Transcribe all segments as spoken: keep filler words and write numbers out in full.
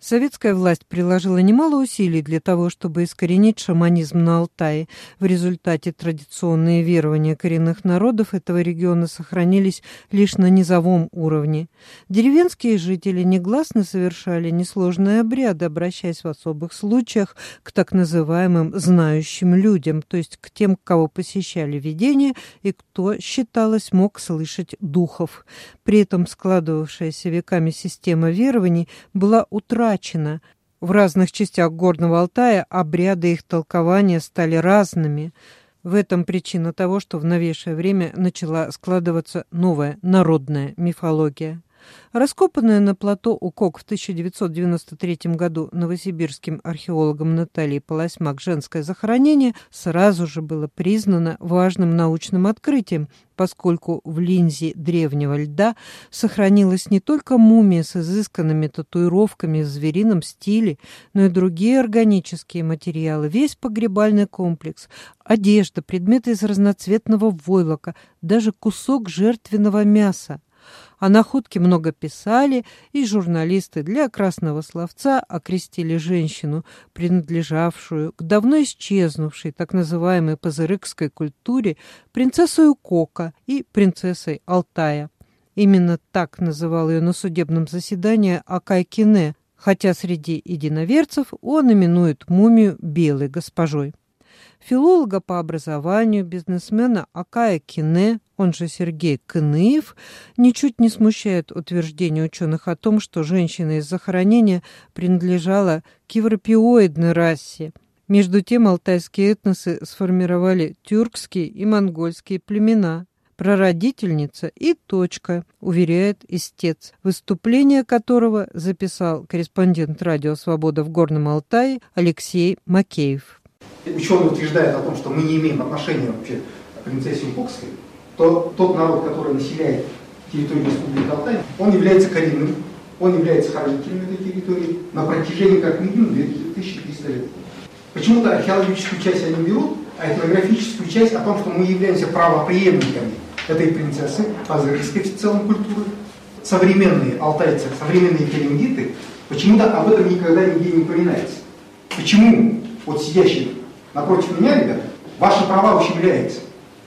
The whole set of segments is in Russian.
Советская власть приложила немало усилий для того, чтобы искоренить шаманизм на Алтае. В результате традиционные верования коренных народов этого региона сохранились лишь на низовом уровне. Деревенские жители негласно совершали несложные обряды, обращаясь в особых случаях к так называемым «знающим людям», то есть к тем, кого посещали видения и кто, считалось, мог слышать духов. При этом складывавшаяся веками система верований была утрачена. В разных частях Горного Алтая обряды их толкования стали разными. В этом причина того, что в новейшее время начала складываться новая народная мифология. Раскопанное на плато Укок в тысяча девятьсот девяносто третьем году новосибирским археологом Натальей Полосьмак женское захоронение сразу же было признано важным научным открытием, поскольку в линзе древнего льда сохранилась не только мумия с изысканными татуировками в зверином стиле, но и другие органические материалы, весь погребальный комплекс, одежда, предметы из разноцветного войлока, даже кусок жертвенного мяса. О находке много писали, и журналисты для красного словца окрестили женщину, принадлежавшую к давно исчезнувшей так называемой пазырыкской культуре, принцессой Укока и принцессой Алтая. Именно так называл ее на судебном заседании Акай Кине, хотя среди единоверцев он именует мумию белой госпожой. Филолога по образованию, бизнесмена Акая Кине, он же Сергей Кыныев, ничуть не смущает утверждение ученых о том, что женщина из захоронения принадлежала к европеоидной расе. Между тем алтайские этносы сформировали тюркские и монгольские племена. Прародительница и точка, уверяет истец, выступление которого записал корреспондент радио «Свобода» в Горном Алтае Алексей Макеев. Ученые утверждают о том, что мы не имеем отношения вообще к принцессе Укокской, то тот народ, который населяет территорию Республики Алтай, он является коренным, он является хранителем этой территории на протяжении как минимум две тысячи триста лет. Почему-то археологическую часть они берут, а этнографическую часть о том, что мы являемся правопреемниками этой принцессы, пазырской в целом культуры. Современные алтайцы, современные керенгиты, почему-то об этом никогда нигде не упоминается. Почему вот сидящие напротив меня, ребята, ваши права ущемляются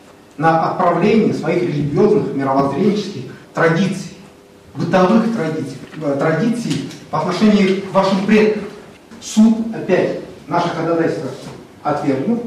на отправление своих религиозных, мировоззренческих традиций, бытовых традиций, традиций по отношению к вашим предкам. Суд опять наше ходатайство отвергнул,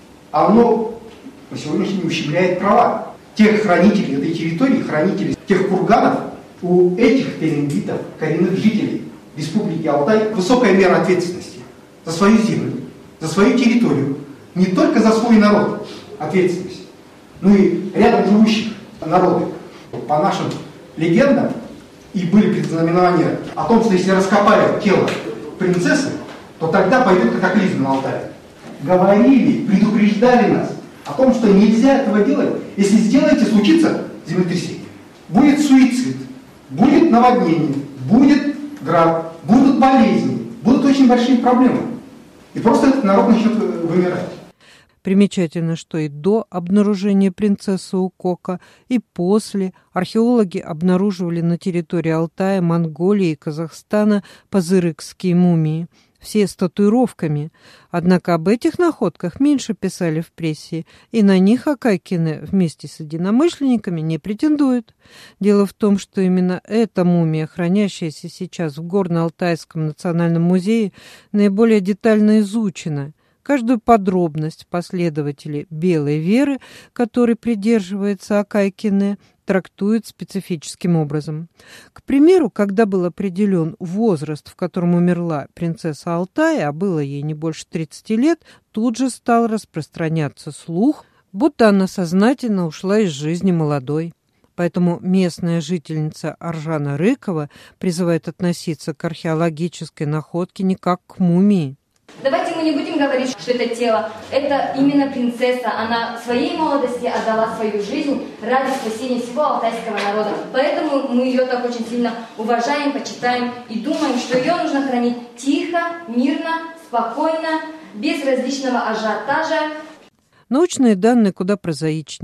оно на сегодняшний день ущемляет права тех хранителей этой территории, хранителей тех курганов, у этих керенгитов, коренных жителей Республики Алтай, высокая мера ответственности за свою землю, за свою территорию, не только за свой народ ответственность, но и рядом живущих народов. По нашим легендам, и были предзнаменования о том, что если раскопают тело принцессы, то тогда пойдет катаклизм на Алтае. Говорили, предупреждали нас о том, что нельзя этого делать. Если сделаете, случится землетрясение. Будет суицид, будет наводнение, будет град, будут болезни, будут очень большие проблемы. И просто этот народ начнет вымирать. Примечательно, что и до обнаружения принцессы Укока, и после археологи обнаруживали на территории Алтая, Монголии и Казахстана пазырыкские мумии, все с татуировками. Однако об этих находках меньше писали в прессе, и на них Акай Кине вместе с единомышленниками не претендует. Дело в том, что именно эта мумия, хранящаяся сейчас в Горно-Алтайском национальном музее, наиболее детально изучена. Каждую подробность последователи белой веры, которой придерживается Акай Кине, трактуют специфическим образом. К примеру, когда был определен возраст, в котором умерла принцесса Алтая, а было ей не больше тридцати лет, тут же стал распространяться слух, будто она сознательно ушла из жизни молодой. Поэтому местная жительница Аржана Рыкова призывает относиться к археологической находке не как к мумии. Давайте мы не будем говорить, что это тело, это именно принцесса. Она в своей молодости отдала свою жизнь ради спасения всего алтайского народа. Поэтому мы ее так очень сильно уважаем, почитаем и думаем, что ее нужно хранить тихо, мирно, спокойно, без различного ажиотажа. Научные данные куда прозаичнее.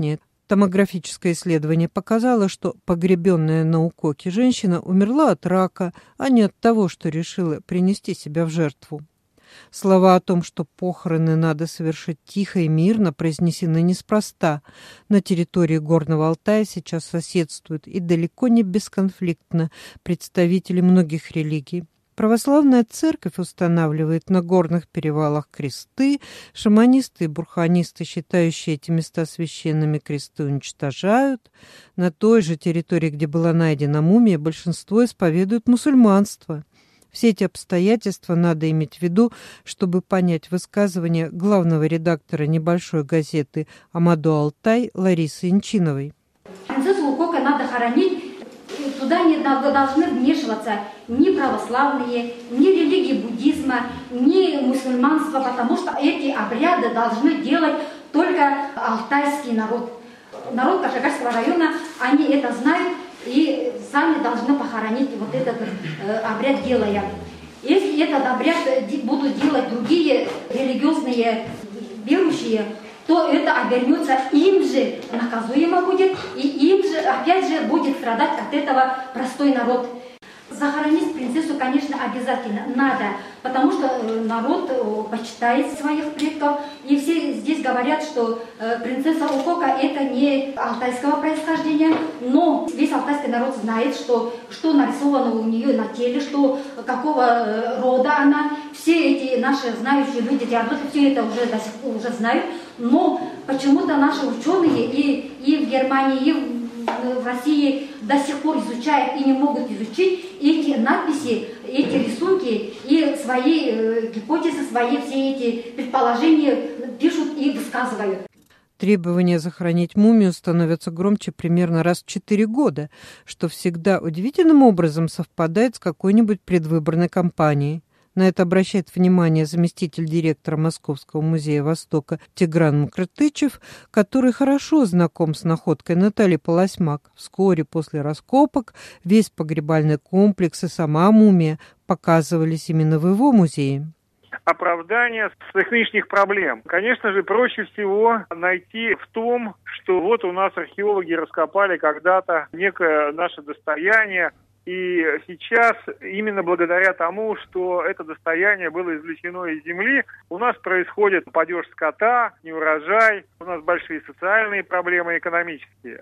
Томографическое исследование показало, что погребенная на Укоке женщина умерла от рака, а не от того, что решила принести себя в жертву. Слова о том, что похороны надо совершить тихо и мирно, произнесены неспроста. На территории Горного Алтая сейчас соседствуют и далеко не бесконфликтно представители многих религий. Православная церковь устанавливает на горных перевалах кресты, шаманисты и бурханисты, считающие эти места священными, кресты уничтожают. На той же территории, где была найдена мумия, большинство исповедует мусульманство. Все эти обстоятельства надо иметь в виду, чтобы понять высказывание главного редактора небольшой газеты «Амадо Алтай» Ларисы Инчиновой. Принцессу Укока надо хоронить. Туда не должны вмешиваться ни православные, ни религии буддизма, ни мусульманства, потому что эти обряды должны делать только алтайский народ. Народ Кашгарского района, они это знают и сами должны похоронить вот этот э, обряд делая. Если этот обряд будут делать другие религиозные верующие, то это обернется им же наказуемо будет, и им же, опять же, будет страдать от этого простой народ. Захоронить принцессу, конечно, обязательно надо, потому что народ почитает своих предков, и все здесь говорят, что принцесса Укока это не алтайского происхождения, но весь алтайский народ знает, что, что нарисовано у нее на теле, что, какого рода она. Все эти наши знающие люди, теодоты, все это уже до сих пор уже знают, но почему-то наши ученые и, и в Германии, и в в России до сих пор изучают и не могут изучить эти надписи, эти рисунки и свои э, гипотезы, свои все эти предположения пишут и высказывают. Требования захоронить мумию становятся громче примерно раз в четыре года, что всегда удивительным образом совпадает с какой-нибудь предвыборной кампанией. На это обращает внимание заместитель директора Московского музея Востока Тигран Мукртычев, который хорошо знаком с находкой Натальи Полосмак. Вскоре после раскопок весь погребальный комплекс и сама мумия показывались именно в его музее. Оправдание своих нынешних проблем. Конечно же, проще всего найти в том, что вот у нас археологи раскопали когда-то некое наше достояние, и сейчас, именно благодаря тому, что это достояние было извлечено из земли, у нас происходит падеж скота, неурожай, у нас большие социальные проблемы, экономические.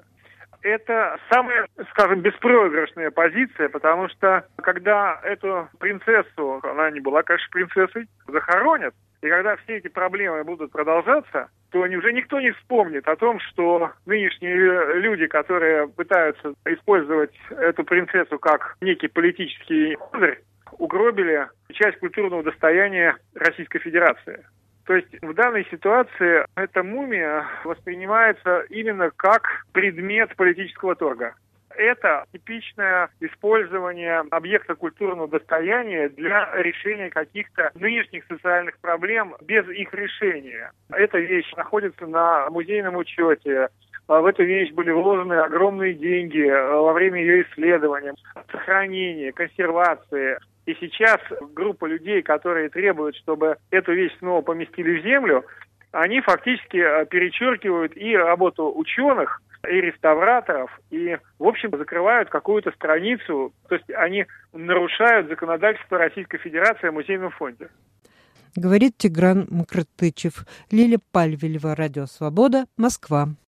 Это самая, скажем, беспроигрышная позиция, потому что когда эту принцессу, она не была, конечно, принцессой, захоронят, и когда все эти проблемы будут продолжаться, то уже никто не вспомнит о том, что нынешние люди, которые пытаются использовать эту принцессу как некий политический козырь, угробили часть культурного достояния Российской Федерации. То есть в данной ситуации эта мумия воспринимается именно как предмет политического торга. Это типичное использование объекта культурного достояния для решения каких-то нынешних социальных проблем без их решения. Эта вещь находится на музейном учете. В эту вещь были вложены огромные деньги во время ее исследования, сохранения, консервации. И сейчас группа людей, которые требуют, чтобы эту вещь снова поместили в землю, они фактически перечеркивают и работу ученых, и реставраторов, и, в общем, закрывают какую-то страницу, то есть они нарушают законодательство Российской Федерации о музейном фонде. Говорит Тигран Мукртычев. Лиля Пальвелева, Радио Свобода, Москва.